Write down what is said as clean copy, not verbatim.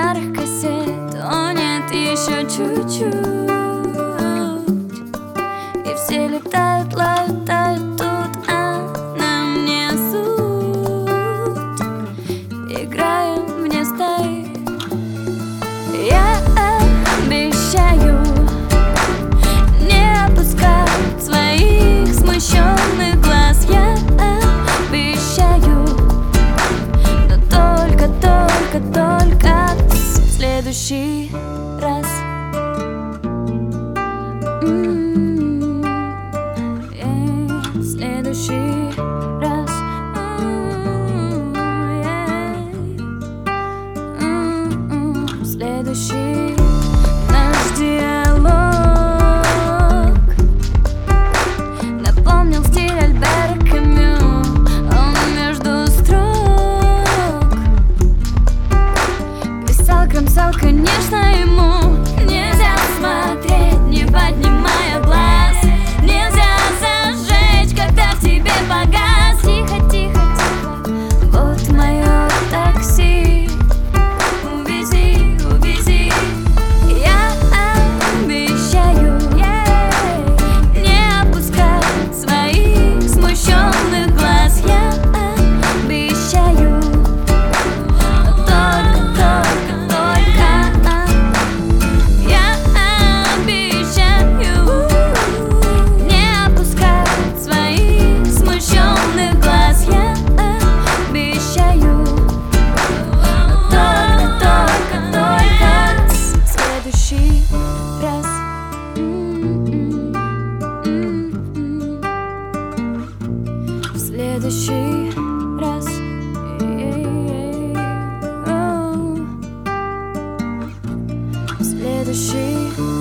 старых кассет. О нет, еще чуть-чуть, и все летают, летают тут, а нам не суть. Играем вне стаи. Я обещаю не опускать своих смущенных глаз. Я обещаю, но только в следующий раз. В следующий раз. В следующий наш диалог напомнил стиль Альбера Камю. Он между строк писал, кромсал, конечно, ему нельзя смотреть, не поднимая глаз. Нельзя зажечь, когда в тебе погас. Тихо, тихо, тихо, вот мое такси. Увези, увези. Я обещаю не опускать своих смущенных глаз. Я обещаю, но только я обещаю не опускать своих смущенных глаз. Я обещаю, но только в следующий раз. В следующий раз. В следующий